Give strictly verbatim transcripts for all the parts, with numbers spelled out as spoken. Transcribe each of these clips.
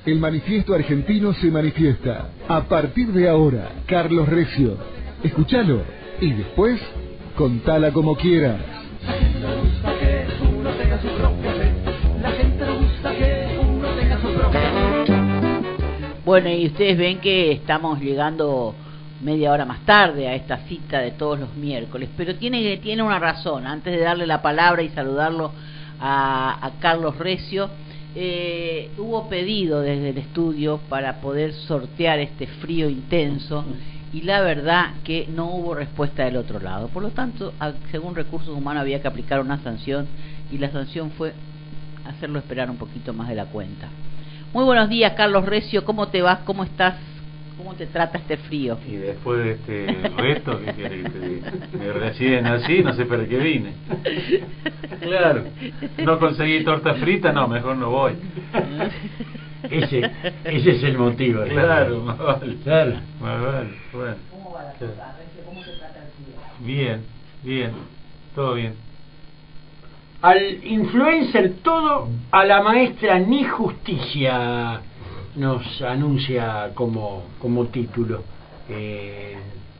El manifiesto argentino se manifiesta. A partir de ahora, Carlos Recio. Escúchalo y después, contala como quieras. La gente le gusta que uno tenga su propia fe. La gente le gusta que uno tenga su propia. Bueno, y ustedes ven que estamos llegando media hora más tarde a esta cita de todos los miércoles, pero tiene, tiene una razón. Antes de darle la palabra y saludarlo a, a Carlos Recio, eh, hubo pedido desde el estudio para poder sortear este frío intenso y la verdad que no hubo respuesta del otro lado. Por lo tanto, según Recursos Humanos había que aplicar una sanción y la sanción fue hacerlo esperar un poquito más de la cuenta. Muy buenos días, Carlos Recio, ¿cómo te vas? ¿Cómo estás? ¿Cómo te trata este frío? Y después de este reto, ¿qué querés que te diga? Me reciben así, no sé para qué vine. Claro, no conseguí torta frita, no, mejor no voy. Ese, ese es el motivo. Claro, más vale. Claro. Más vale, bueno. ¿Cómo va la cosa, Recio? ¿Cómo te trata el frío? Bien, bien, todo bien. Al influencer todo, a la maestra ni justicia, nos anuncia como, como título. Eh,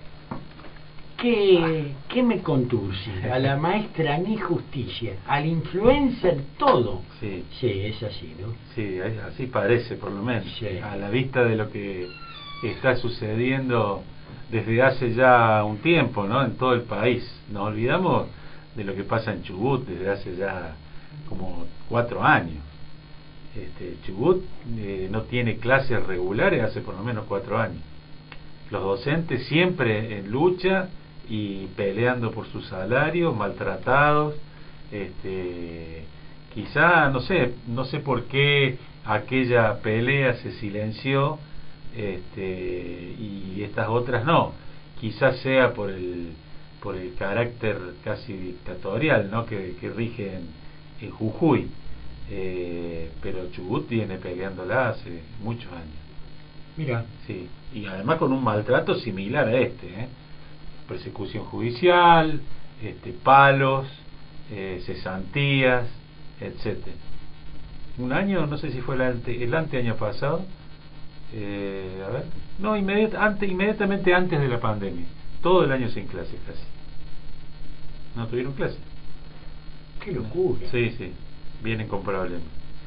¿qué, ¿Qué me conduce? A la maestra ni justicia, al influencer todo. Sí, sí, es así, ¿no? Sí, así parece por lo menos. Sí. A la vista de lo que está sucediendo desde hace ya un tiempo, ¿no? En todo el país. Nos olvidamos de lo que pasa en Chubut desde hace ya como cuatro años. Este, Chubut eh, no tiene clases regulares hace por lo menos cuatro años. Los docentes siempre en lucha y peleando por sus salarios, maltratados. Este, quizá, no sé, no sé por qué aquella pelea se silenció este, y estas otras no. Quizás sea por el por el carácter casi dictatorial, ¿no? que, que rige en, en Jujuy. Eh, pero Chubut viene peleándola hace muchos años. Mira. Sí, y además con un maltrato similar a este, ¿eh? Persecución judicial, este, palos, eh, cesantías, etcétera. Un año, no sé si fue el ante, el ante año pasado, eh, a ver, no, inmediat, ante, inmediatamente antes de la pandemia, todo el año sin clase casi. No tuvieron clase. Qué locura. Sí, sí, vienen con problemas.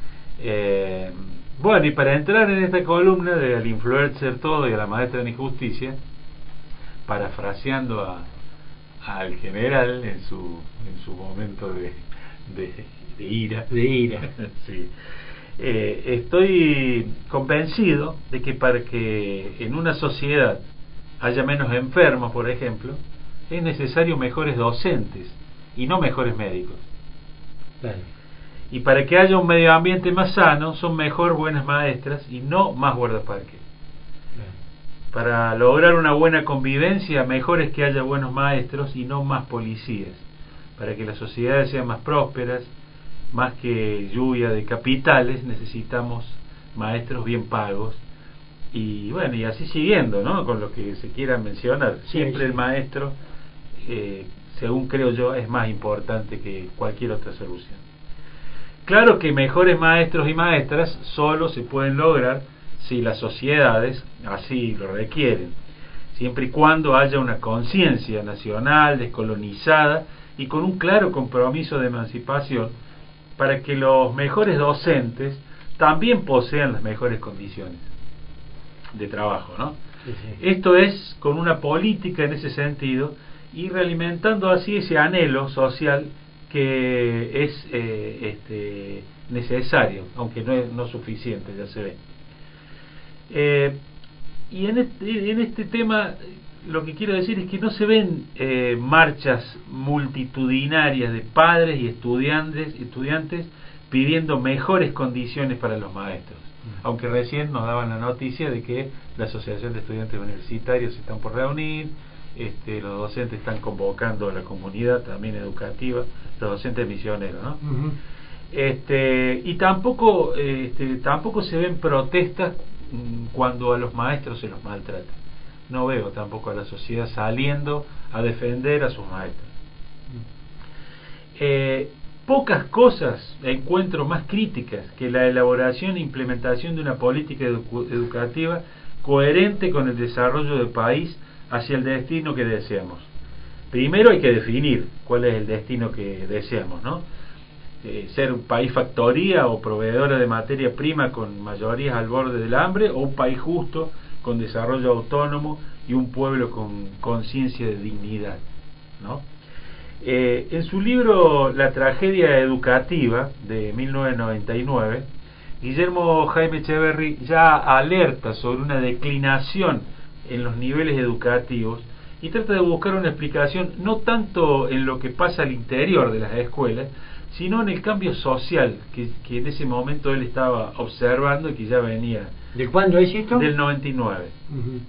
Eh, bueno, y para entrar en esta columna del influencer todo y a la maestra de injusticia, parafraseando a al general en su en su momento de, de, de ira, de ira. Sí. Eh, estoy convencido de que para que en una sociedad haya menos enfermos, por ejemplo, es necesario mejores docentes y no mejores médicos. Claro. Y para que haya un medio ambiente más sano, son mejor buenas maestras y no más guardaparques. Claro. Para lograr una buena convivencia, mejor es que haya buenos maestros y no más policías. Para que las sociedades sean más prósperas, más que lluvia de capitales, necesitamos maestros bien pagos. Y bueno, y así siguiendo, ¿no? Con lo que se quiera mencionar. Siempre sí, sí. El maestro, eh, según creo yo, es más importante que cualquier otra solución. Claro que mejores maestros y maestras solo se pueden lograr si las sociedades así lo requieren, siempre y cuando haya una conciencia nacional descolonizada y con un claro compromiso de emancipación para que los mejores docentes también posean las mejores condiciones de trabajo, ¿no? Sí, sí. Esto es con una política en ese sentido y realimentando así ese anhelo social que es eh, este, necesario, aunque no es no suficiente, ya se ve. Eh, y en este, en este tema lo que quiero decir es que no se ven eh, marchas multitudinarias de padres y estudiantes, estudiantes pidiendo mejores condiciones para los maestros, aunque recién nos daban la noticia de que la Asociación de Estudiantes Universitarios se están por reunir, este, los docentes están convocando a la comunidad también educativa, los docentes misioneros, ¿no? Uh-huh. Este, y tampoco, este, tampoco se ven protestas cuando a los maestros se los maltrata. No veo tampoco a la sociedad saliendo a defender a sus maestros. Eh, pocas cosas encuentro más críticas que la elaboración e implementación de una política edu- educativa coherente con el desarrollo del país hacia el destino que deseamos. Primero hay que definir cuál es el destino que deseamos, ¿no? Eh, ser un país factoría o proveedora de materia prima con mayorías al borde del hambre, o un país justo con desarrollo autónomo y un pueblo con conciencia de dignidad, ¿no? Eh, en su libro La tragedia educativa de mil novecientos noventa y nueve, Guillermo Jaime Echeverry ya alerta sobre una declinación en los niveles educativos y trata de buscar una explicación no tanto en lo que pasa al interior de las escuelas, sino en el cambio social que, que en ese momento él estaba observando y que ya venía. ¿De cuándo es esto? Del noventa y nueve. Uh-huh.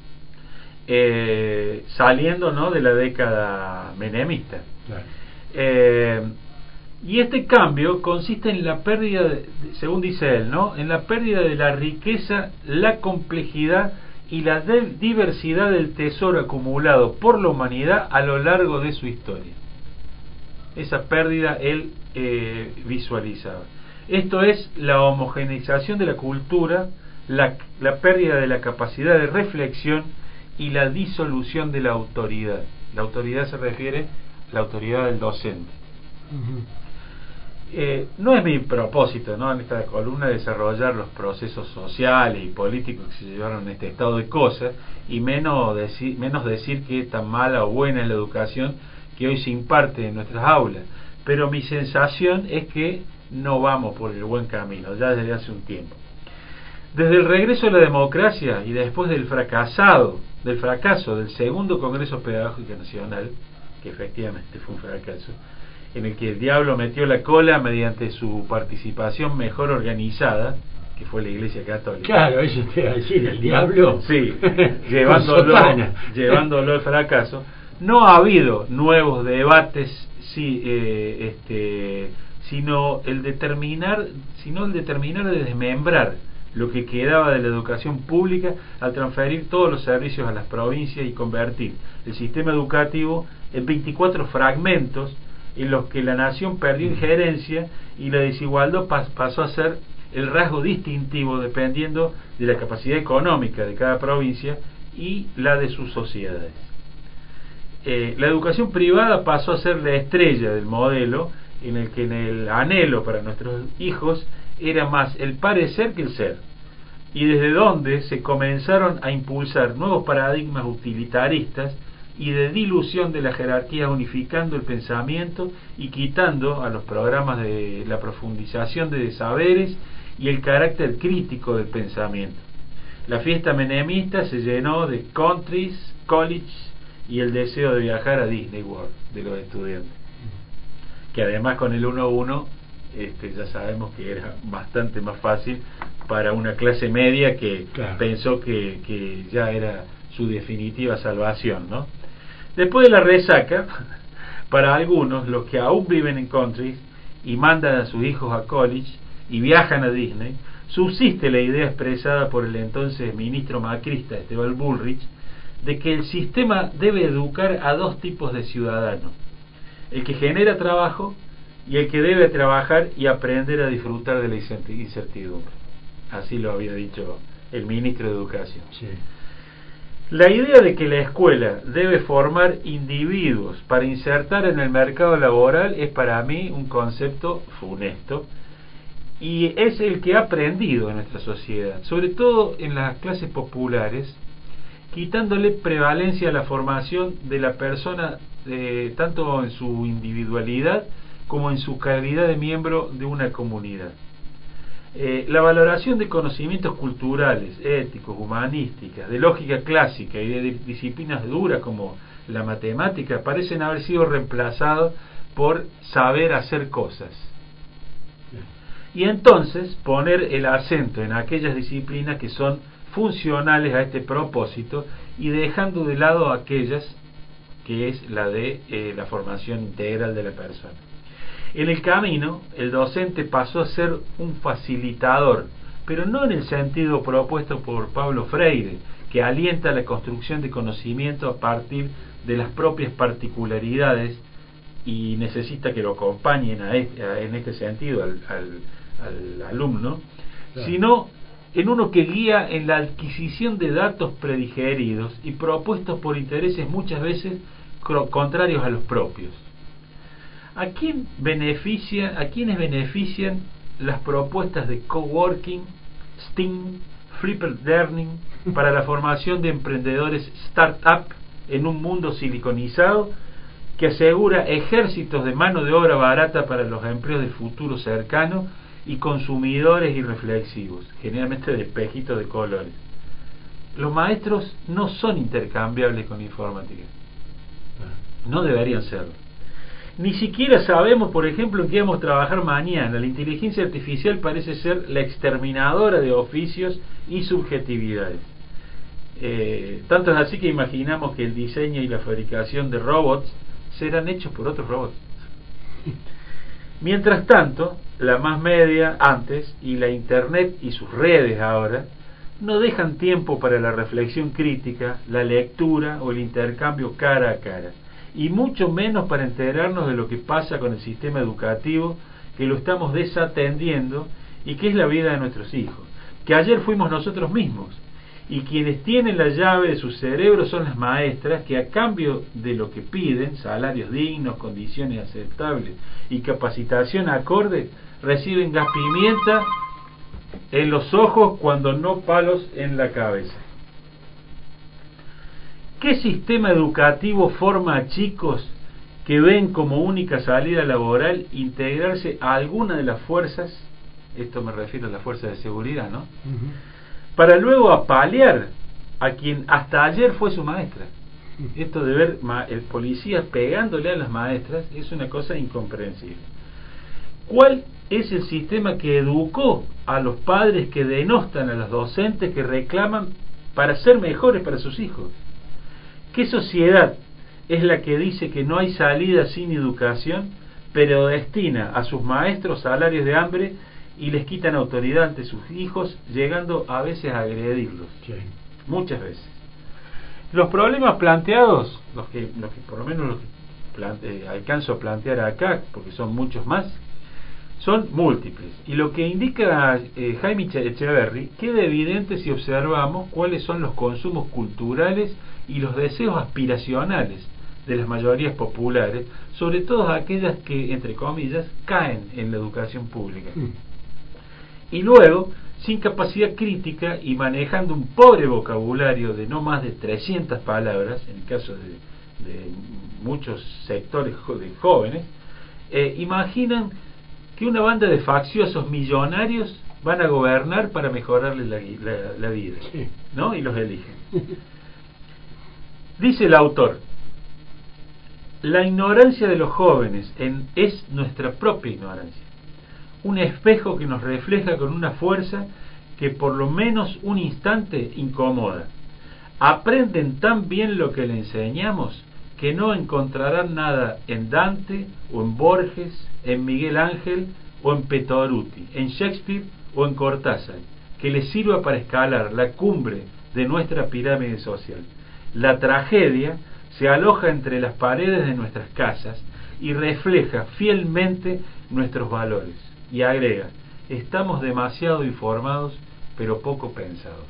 eh, saliendo, ¿no?, de la década menemista. Claro. Eh, y este cambio consiste en la pérdida, de, según dice él, ¿no?, en la pérdida de la riqueza, la complejidad y la de- diversidad del tesoro acumulado por la humanidad a lo largo de su historia. Esa pérdida él eh, visualizaba. Esto es la homogeneización de la cultura, la, la pérdida de la capacidad de reflexión y la disolución de la autoridad. La autoridad se refiere a la autoridad del docente. Uh-huh. Eh, no es mi propósito, ¿no?, en esta columna desarrollar los procesos sociales y políticos que se llevaron a este estado de cosas, y menos decir, menos decir que tan mala o buena es la educación que hoy se imparte en nuestras aulas, pero mi sensación es que no vamos por el buen camino, ya desde hace un tiempo. Desde el regreso a la democracia y después del fracasado, del fracaso del segundo Congreso Pedagógico Nacional, que efectivamente fue un fracaso, en el que el diablo metió la cola mediante su participación mejor organizada, que fue la Iglesia Católica. Claro, eso te iba a decir, el diablo. Sí, llevándolo, llevándolo al fracaso. No ha habido nuevos debates, sí, eh, este, sino el determinar, sino el determinar de desmembrar lo que quedaba de la educación pública al transferir todos los servicios a las provincias y convertir el sistema educativo en veinticuatro fragmentos en los que la nación perdió injerencia y la desigualdad pas, pasó a ser el rasgo distintivo dependiendo de la capacidad económica de cada provincia y la de sus sociedades. Eh, la educación privada pasó a ser la estrella del modelo en el que en el anhelo para nuestros hijos era más el parecer que el ser, y desde donde se comenzaron a impulsar nuevos paradigmas utilitaristas y de dilución de la jerarquía, unificando el pensamiento y quitando a los programas de la profundización de saberes y el carácter crítico del pensamiento. La fiesta menemista se llenó de countries, college y el deseo de viajar a Disney World de los estudiantes, que además con el uno a uno este, ya sabemos que era bastante más fácil para una clase media que claro. pensó que, que ya era su definitiva salvación, ¿no? Después de la resaca, para algunos, los que aún viven en countries y mandan a sus hijos a college y viajan a Disney, subsiste la idea expresada por el entonces ministro macrista Esteban Bullrich de que el sistema debe educar a dos tipos de ciudadanos: el que genera trabajo y el que debe trabajar y aprender a disfrutar de la incertidumbre. Así lo había dicho el ministro de Educación. Sí. La idea de que la escuela debe formar individuos para insertar en el mercado laboral es para mí un concepto funesto, y es el que ha aprendido en nuestra sociedad, sobre todo en las clases populares, quitándole prevalencia a la formación de la persona, eh, tanto en su individualidad como en su calidad de miembro de una comunidad. Eh, la valoración de conocimientos culturales, éticos, humanísticas, de lógica clásica y de disciplinas duras como la matemática parecen haber sido reemplazados por saber hacer cosas. Y entonces poner el acento en aquellas disciplinas que son funcionales a este propósito y dejando de lado aquellas que es la de eh, la formación integral de la persona. En el camino, el docente pasó a ser un facilitador, pero no en el sentido propuesto por Pablo Freire, que alienta la construcción de conocimiento a partir de las propias particularidades y necesita que lo acompañen a este, a, en este sentido al, al, al alumno, claro, sino en uno que guía en la adquisición de datos predigeridos y propuestos por intereses muchas veces contrarios a los propios. ¿A quién beneficia, a quiénes benefician las propuestas de coworking, STEAM, Flipped Learning para la formación de emprendedores startup en un mundo siliconizado que asegura ejércitos de mano de obra barata para los empleos del futuro cercano y consumidores irreflexivos, generalmente de espejitos de colores? Los maestros no son intercambiables con la informática, no deberían serlo. Ni siquiera sabemos, por ejemplo, en qué vamos a trabajar mañana. La inteligencia artificial parece ser la exterminadora de oficios y subjetividades. Eh, tanto es así que imaginamos que el diseño y la fabricación de robots serán hechos por otros robots. Mientras tanto, la más media antes y la internet y sus redes ahora no dejan tiempo para la reflexión crítica, la lectura o el intercambio cara a cara, y mucho menos para enterarnos de lo que pasa con el sistema educativo, que lo estamos desatendiendo, y que es la vida de nuestros hijos, que ayer fuimos nosotros mismos, y quienes tienen la llave de su cerebro son las maestras, que a cambio de lo que piden, salarios dignos, condiciones aceptables y capacitación acorde, reciben gas pimienta en los ojos cuando no palos en la cabeza. ¿Qué sistema educativo forma a chicos que ven como única salida laboral integrarse a alguna de las fuerzas, esto me refiero a las fuerzas de seguridad, ¿no? Uh-huh. Para luego apalear a quien hasta ayer fue su maestra? Esto de ver el policía pegándole a las maestras es una cosa incomprensible. ¿Cuál es el sistema que educó a los padres que denostan a los docentes que reclaman para ser mejores para sus hijos? ¿Qué sociedad es la que dice que no hay salida sin educación, pero destina a sus maestros salarios de hambre y les quitan autoridad ante sus hijos, llegando a veces a agredirlos? Sí. Muchas veces. Los problemas planteados, los que, los que por lo menos los que plante, alcanzo a plantear acá, porque son muchos más, son múltiples. Y lo que indica eh, Jaime Echeverry queda evidente si observamos cuáles son los consumos culturales y los deseos aspiracionales de las mayorías populares, sobre todo aquellas que, entre comillas, caen en la educación pública. Mm. Y luego, sin capacidad crítica y manejando un pobre vocabulario de no más de trescientas palabras, en el caso de, de muchos sectores de jóvenes, eh, imaginan que una banda de facciosos millonarios van a gobernar para mejorarle la, la, la vida, sí, ¿no? Y los eligen. Dice el autor: la ignorancia de los jóvenes en, es nuestra propia ignorancia, un espejo que nos refleja con una fuerza que por lo menos un instante incomoda. Aprenden tan bien lo que le enseñamos que no encontrarán nada en Dante o en Borges, en Miguel Ángel o en Petoruti, en Shakespeare o en Cortázar, que les sirva para escalar la cumbre de nuestra pirámide social. La tragedia se aloja entre las paredes de nuestras casas y refleja fielmente nuestros valores. Y agrega: estamos demasiado informados, pero poco pensados.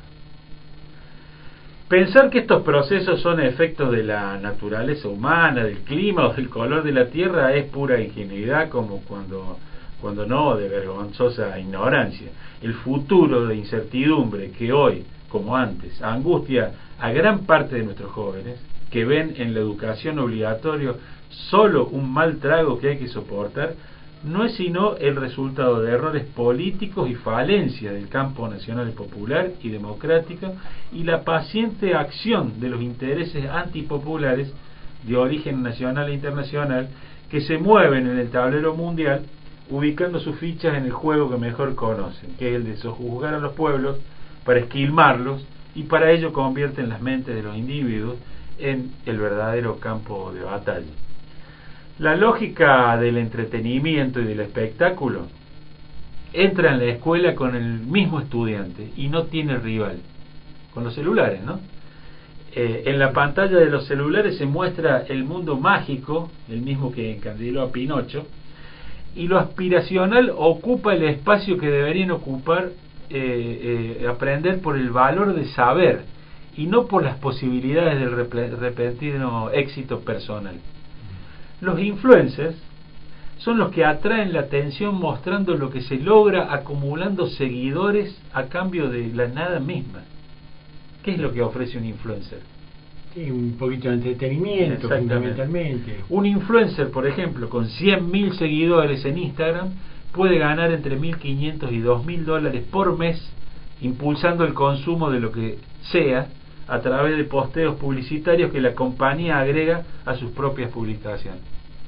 Pensar que estos procesos son efectos de la naturaleza humana, del clima o del color de la tierra es pura ingenuidad, como cuando, cuando no, de vergonzosa ignorancia. El futuro de incertidumbre que hoy, como antes, angustia a gran parte de nuestros jóvenes, que ven en la educación obligatoria solo un mal trago que hay que soportar, no es sino el resultado de errores políticos y falencias del campo nacional popular y democrático y la paciente acción de los intereses antipopulares de origen nacional e internacional que se mueven en el tablero mundial ubicando sus fichas en el juego que mejor conocen, que es el de sojuzgar a los pueblos para esquilmarlos, y para ello convierten las mentes de los individuos en el verdadero campo de batalla. La lógica del entretenimiento y del espectáculo entra en la escuela con el mismo estudiante y no tiene rival, con los celulares, ¿no? Eh, en la pantalla de los celulares se muestra el mundo mágico, el mismo que encandiló a Pinocho, y lo aspiracional ocupa el espacio que deberían ocupar eh, eh, aprender por el valor de saber y no por las posibilidades del repentino éxito personal. Los influencers son los que atraen la atención mostrando lo que se logra acumulando seguidores a cambio de la nada misma. ¿Qué es lo que ofrece un influencer? Sí, un poquito de entretenimiento, fundamentalmente. Un influencer, por ejemplo, con cien mil seguidores en Instagram, puede ganar entre mil quinientos y dos mil dólares por mes, impulsando el consumo de lo que sea a través de posteos publicitarios que la compañía agrega a sus propias publicaciones.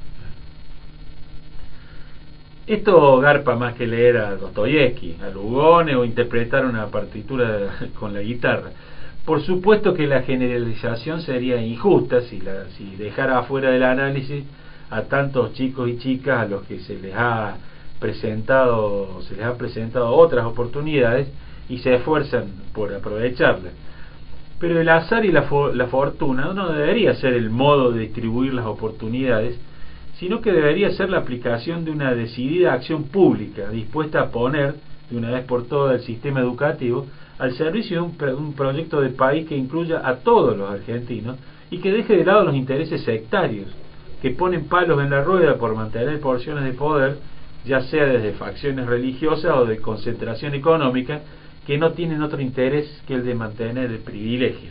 Esto garpa más que leer a Dostoyevsky, a Lugones o interpretar una partitura con la guitarra. Por supuesto que la generalización sería injusta si, la, si dejara afuera del análisis a tantos chicos y chicas a los que se les ha presentado se les ha presentado otras oportunidades y se esfuerzan por aprovecharlas. Pero el azar y la, fo la fortuna no debería ser el modo de distribuir las oportunidades, sino que debería ser la aplicación de una decidida acción pública dispuesta a poner de una vez por todas el sistema educativo al servicio de un, pro un proyecto de país que incluya a todos los argentinos y que deje de lado los intereses sectarios que ponen palos en la rueda por mantener porciones de poder, ya sea desde facciones religiosas o de concentración económica, que no tienen otro interés que el de mantener el privilegio.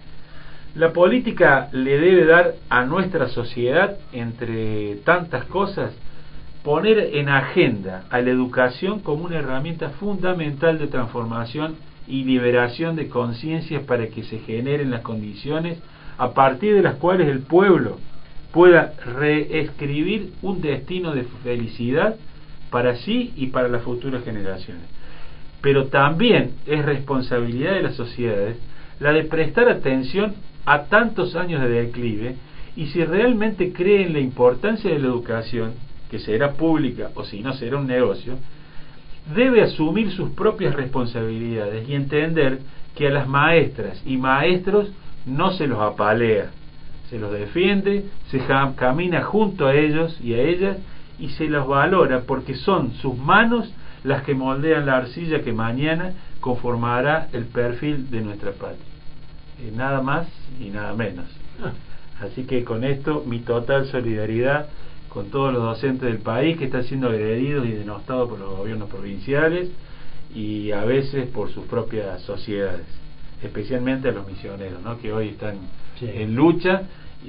La política le debe dar a nuestra sociedad, entre tantas cosas, poner en agenda a la educación como una herramienta fundamental de transformación y liberación de conciencias para que se generen las condiciones a partir de las cuales el pueblo pueda reescribir un destino de felicidad para sí y para las futuras generaciones. Pero también es responsabilidad de las sociedades la de prestar atención a tantos años de declive y si realmente creen la importancia de la educación, que será pública o si no será un negocio, debe asumir sus propias responsabilidades y entender que a las maestras y maestros no se los apalea, se los defiende, se camina junto a ellos y a ellas y se los valora porque son sus manos las que moldean la arcilla que mañana conformará el perfil de nuestra patria. Eh, nada más y nada menos. Así que con esto mi total solidaridad con todos los docentes del país que están siendo agredidos y denostados por los gobiernos provinciales y a veces por sus propias sociedades, especialmente a los misioneros, ¿no? Que hoy están sí. en lucha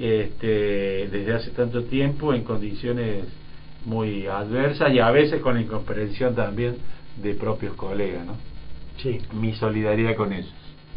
este, desde hace tanto tiempo en condiciones muy adversas y a veces con la incomprensión también de propios colegas, ¿no? Sí. Mi solidaridad con ellos.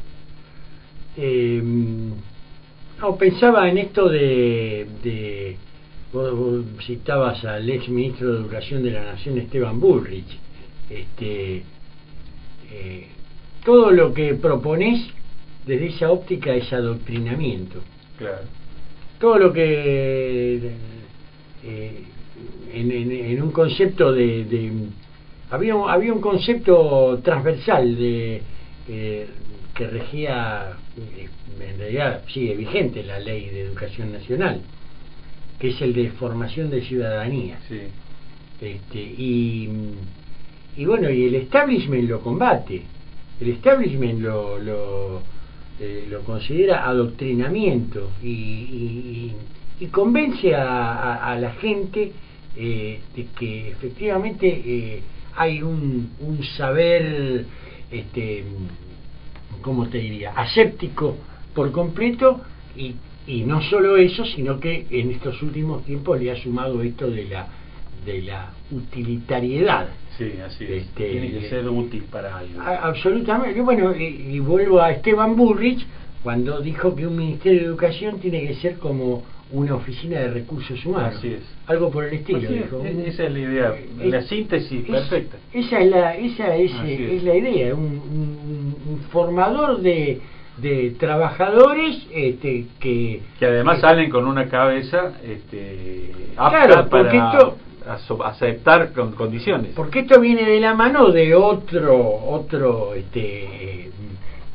Eh, no, pensaba en esto de, de vos, vos citabas al ex ministro de Educación de la Nación, Esteban Bullrich. Este, eh, todo lo que propones desde esa óptica es adoctrinamiento. Claro. Todo lo que eh, en, en, en un concepto de, de había había un concepto transversal de eh, que regía, en realidad sigue vigente la Ley de Educación Nacional, que es el de formación de ciudadanía. Sí. Este, y, y bueno, y el establishment lo combate, el establishment lo, lo, eh, lo considera adoctrinamiento y, y, y convence a, a, a la gente eh, de que efectivamente eh, hay un, un saber, este, ¿cómo te diría?, aséptico por completo, y, y no solo eso, sino que en estos últimos tiempos le ha sumado esto de la de la utilitariedad. Sí, así es. Este, Tiene que ser útil para algo. Absolutamente. Bueno, y, y vuelvo a Esteban Bullrich cuando dijo que un Ministerio de Educación tiene que ser como una oficina de recursos humanos. Así es. Algo por el estilo. Así es, dijo. Esa es la idea, es, la síntesis es, perfecta. Esa es la, esa es, es. es la idea, un, un, un formador de, de trabajadores este, que que además que, salen con una cabeza este, apta claro, para esto, aceptar con condiciones. Porque esto viene de la mano de otro otro este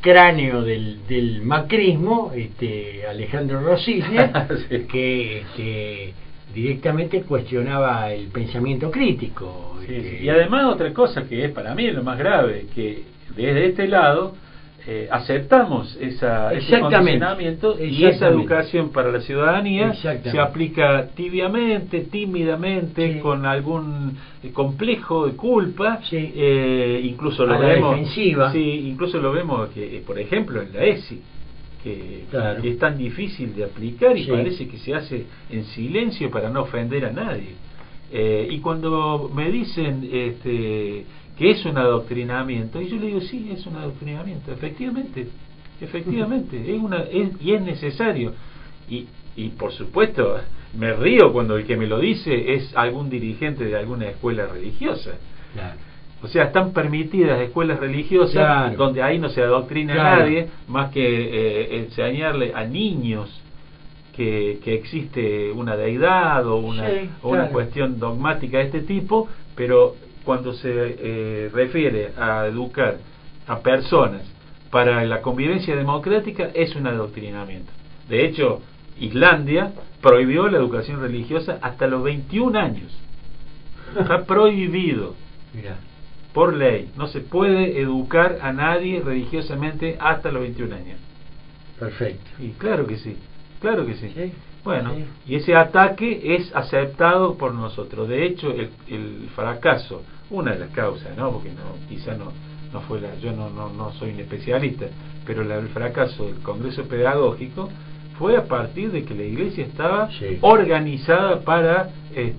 cráneo del, del macrismo, este, Alejandro Rosilla, sí. que este, directamente cuestionaba el pensamiento crítico. Sí, este, sí. Y además otra cosa que es para mí lo más grave, que desde este lado eh, aceptamos esa, ese condicionamiento y esa educación para la ciudadanía se aplica tibiamente, tímidamente, sí. con algún eh, complejo de culpa, sí. eh, incluso lo a la vemos, defensiva. Sí, incluso lo vemos que, por ejemplo, en la ESI, que, claro. que es tan difícil de aplicar y sí. parece que se hace en silencio para no ofender a nadie. Eh, y cuando me dicen este, que es un adoctrinamiento, y yo le digo, sí, es un adoctrinamiento, efectivamente, efectivamente, es una, es, y es necesario. Y, y por supuesto, me río cuando el que me lo dice es algún dirigente de alguna escuela religiosa. Claro. O sea, están permitidas escuelas religiosas, claro. donde ahí no se adoctrina claro. a nadie, más que eh, enseñarle a niños que, que existe una deidad o una, sí, o una claro. cuestión dogmática de este tipo, pero cuando se eh, refiere a educar a personas para la convivencia democrática es un adoctrinamiento. De hecho, Islandia prohibió la educación religiosa hasta los veintiún años. Está prohibido. Mirá. Por ley, no se puede educar a nadie religiosamente hasta los veintiún años. Perfecto. Y claro que sí, claro que sí. ¿Sí? Bueno, sí. y ese ataque es aceptado por nosotros. De hecho, el, el fracaso, una de las causas, ¿no? Porque no, quizá no, no fue la, yo no, no, no soy un especialista, pero la, el fracaso del Congreso Pedagógico fue a partir de que la Iglesia estaba sí. organizada para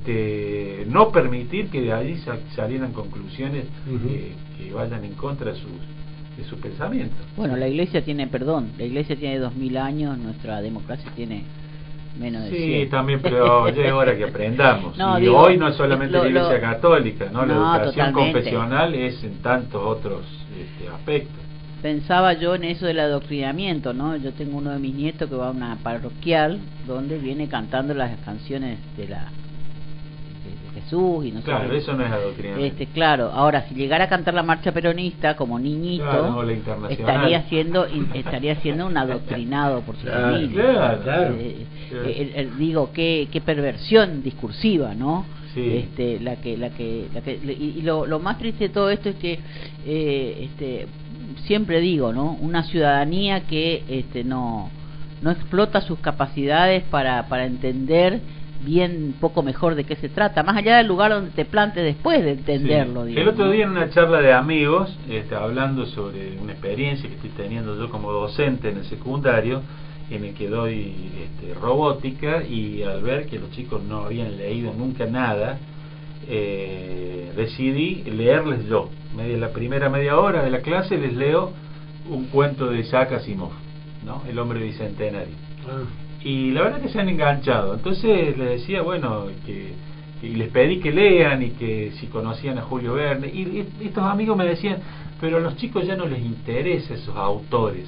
este, no permitir que de allí salieran conclusiones uh-huh. que, que vayan en contra de sus, de su pensamiento. Bueno, la Iglesia tiene, perdón, la Iglesia tiene dos mil años, nuestra democracia tiene menos de sí, cien. También, pero ya es hora que aprendamos. No, y digo, hoy no es solamente lo, la Iglesia lo, Católica, ¿no? La no, educación totalmente. confesional es en tantos otros este, aspectos. Pensaba yo en eso del adoctrinamiento, ¿no? Yo tengo uno de mis nietos que va a una parroquial donde viene cantando las canciones de la de, de Jesús y no claro, sé qué. Eso no es adoctrinamiento. Este, claro, ahora si llegara a cantar la marcha peronista como niñito, claro, no, estaría siendo estaría siendo un adoctrinado por su claro, familia. Claro, claro. Eh, claro. Eh, eh, digo, qué qué perversión discursiva, ¿no? Sí. Este, la que la que la que y, y lo, lo más triste de todo esto es que eh, este siempre digo, ¿no? Una ciudadanía que este no no explota sus capacidades para para entender bien poco mejor de qué se trata, más allá del lugar donde te plantes después de entenderlo. Sí. Digamos, el otro ¿no? día en una charla de amigos, este, hablando sobre una experiencia que estoy teniendo yo como docente en el secundario, en el que doy este, robótica, y al ver que los chicos no habían leído nunca nada, eh, decidí leerles yo. Media, la primera media hora de la clase les leo un cuento de Isaac Asimov, ¿no? El hombre bicentenario. Ah. Y la verdad que se han enganchado. Entonces les decía, bueno, que, y les pedí que lean y que si conocían a Julio Verne. Y, y estos amigos me decían, pero a los chicos ya no les interesa esos autores.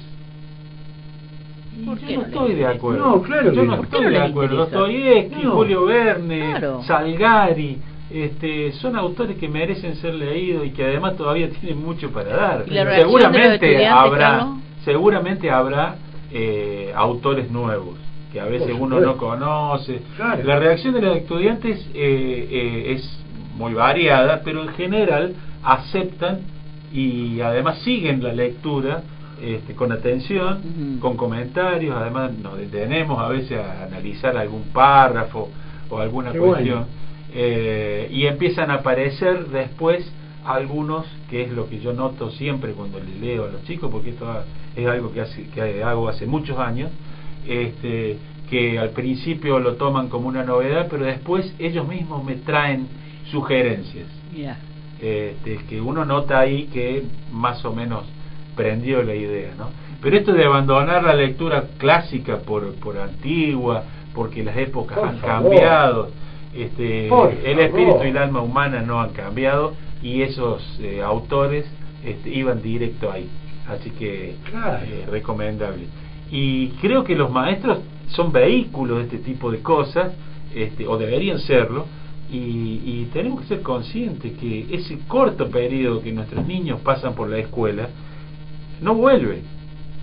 Yo no estoy de acuerdo. No, claro yo que no no. estoy de acuerdo. Dostoyevsky, no. Julio Verne, claro. Salgari, este, son autores que merecen ser leídos y que además todavía tienen mucho para dar. Seguramente habrá, Carlos? seguramente habrá eh, autores nuevos que a veces uno no conoce. Claro. La reacción de los estudiantes eh, eh, es muy variada, pero en general aceptan y además siguen la lectura este, con atención, uh-huh. con comentarios. Además nos detenemos a veces a analizar algún párrafo o alguna Qué cuestión, bueno. eh, y empiezan a aparecer después algunos, que es lo que yo noto siempre cuando les leo a los chicos, porque esto es algo que, hace, que hago hace muchos años, este, que al principio lo toman como una novedad, pero después ellos mismos me traen sugerencias. Yeah. Este, que uno nota ahí que más o menos prendió la idea, ¿no? Pero esto de abandonar la lectura clásica por, por antigua, porque las épocas por han favor. cambiado, este, el espíritu y el alma humana no han cambiado, y esos eh, autores este, iban directo ahí, así que claro. eh, recomendable. Y creo que los maestros son vehículos de este tipo de cosas, este, o deberían serlo. Y, y tenemos que ser conscientes que ese corto periodo que nuestros niños pasan por la escuela no vuelve,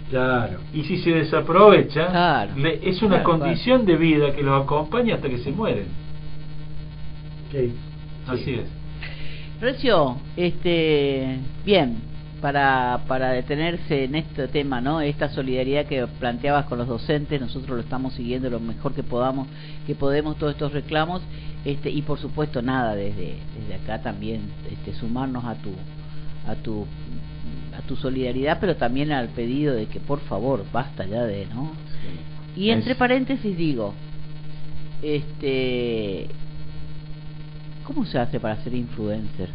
Claro. Y si se desaprovecha, Claro. le- es una Claro, condición de vida que los acompaña hasta que se mueren. Sí. Así Sí. es. Recio, este, bien, para, para detenerse en este tema, ¿no? Esta solidaridad que planteabas con los docentes, nosotros lo estamos siguiendo lo mejor que podamos, que podemos todos estos reclamos, este, y por supuesto nada, desde, desde acá también, este, sumarnos a tu, a tu, a tu solidaridad, pero también al pedido de que por favor basta ya de, ¿no? Sí. Y entre Es- paréntesis digo, este, ¿cómo se hace para ser influencer?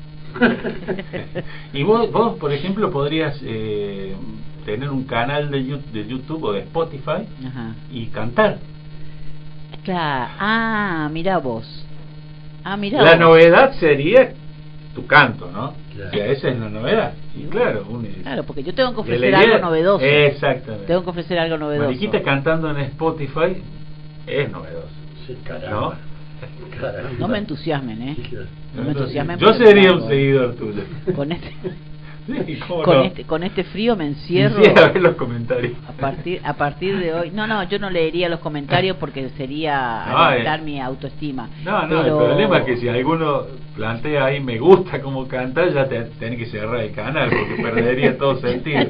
Y vos, vos, por ejemplo, podrías eh, tener un canal de, Yu- de YouTube o de Spotify Ajá. y cantar. Claro. Ah, mira vos. Ah, mira La vos. novedad sería tu canto, ¿no? Claro. O sea, esa es la novedad. Y claro, un, Claro, porque yo tengo que de ofrecer la idea- algo novedoso. Exactamente. Tengo que ofrecer algo novedoso. Mariquita cantando en Spotify es novedoso. Sí, ¿No? caramba. Caramba. No me entusiasmen, ¿eh? No me entusiasmen. Yo porque sería me un hago- seguidor tuyo. Con este, Sí, ¿cómo con no? este, con este frío me encierro. Quisiera ver los comentarios. A partir, a partir de hoy, no, no, yo no leería los comentarios porque sería No, alentar eh. mi autoestima. No, no, pero... el problema es que si alguno plantea ahí me gusta como canta, ya te, tenés que cerrar el canal porque perdería todo sentido.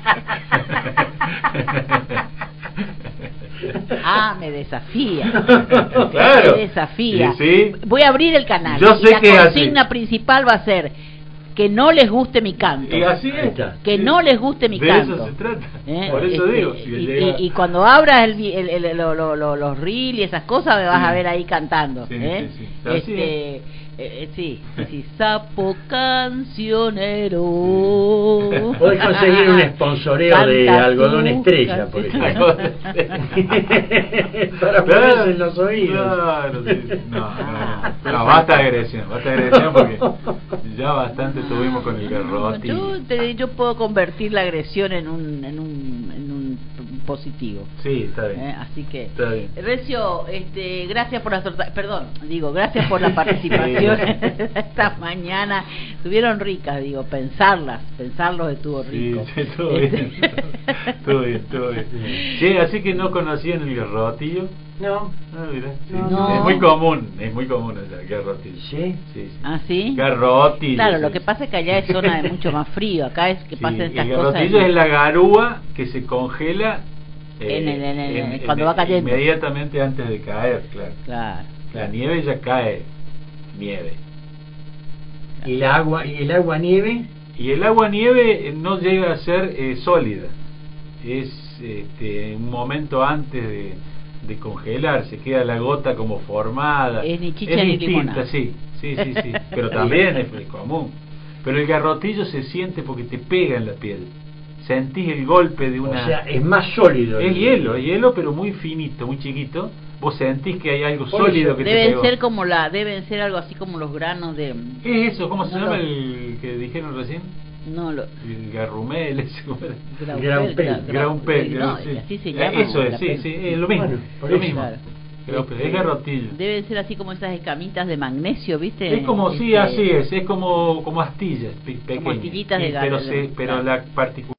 Ah, me desafía. Claro. Me desafía. Y sí. Voy a abrir el canal. Yo y sé la que es así. consigna principal va a ser que no les guste mi canto. Y así Ahí es. está. Que Sí. no les guste mi de canto. eso se trata. ¿Eh? Por eso Este, digo. Si y, llega- y- y cuando abras el, vi- el, el- lo- lo- lo- los reels y esas cosas me vas Sí. a ver ahí cantando. Sí, ¿eh? sí, sí. Así Este, eh, eh, sí, sí, sí, sapo cancionero. Podés conseguir un sponsoreo de Canta algodón tú, estrella, por canta- ejemplo. Para ponerse en los oídos. Claro, sí, sí. No, no, no. No, basta de agresión, basta de agresión porque ya bastante tuvimos con el garrote. Yo, te- yo puedo convertir la agresión en un, en un, en un positivo. Sí, está bien. ¿eh? Así que, Está bien. Recio, este, gracias por la torta, perdón, digo, gracias por la participación Sí. esta mañana. Estuvieron ricas, digo, pensarlas, pensarlos estuvo Sí, rico. sí, estuvo bien. Estuvo bien, estuvo bien. Sí, así que no conocían el garrotillo. No. Ah, mirá, sí, No. sí, No. es muy común, es muy común el garrotillo. ¿Sí? Sí, sí. ¿Ah, sí? Garrotillo. Claro, sí. lo que pasa es que allá es zona de mucho más frío, acá es que Sí, pasan estas el cosas. garrotillo es la garúa que se congela eh, En el- en el- cuando va cayendo. inmediatamente antes de caer, claro. Claro, La claro. nieve ya cae, nieve. ¿Y el agua, y el agua nieve? Y el agua nieve eh, no llega a ser eh, sólida, es este, un momento antes de, de congelarse, queda la gota como formada. Es ni chicha es ni distinta, limonada. sí, sí, sí, sí, pero también es muy común. Pero el garrotillo se siente porque te pega en la piel, sentís el golpe de una... O sea, es más sólido. es el- hielo, es hielo pero muy finito, muy chiquito. Vos sentís que hay algo Por sólido eso, que te Deben pegó. ser como la, deben ser algo así como los granos de, ¿Qué es eso? ¿Cómo se No llama lo- el que dijeron recién? no lo, El garrumel, ese, ¿cómo era? Graupel, Graupel, gra- gra- Graupel, no, sí. así se Eh, llama. Eso es, sí, Graupel. sí, es lo mismo. Bueno, por lo eso. mismo. Claro. Graupel, Este, es garrotillo. Deben ser así como esas escamitas de magnesio, ¿viste? Es como, sí, Este, así es, es como, como astillas pe- pequeñas. astillitas de Sí, gar- pero, de- se, pero claro. la particularidad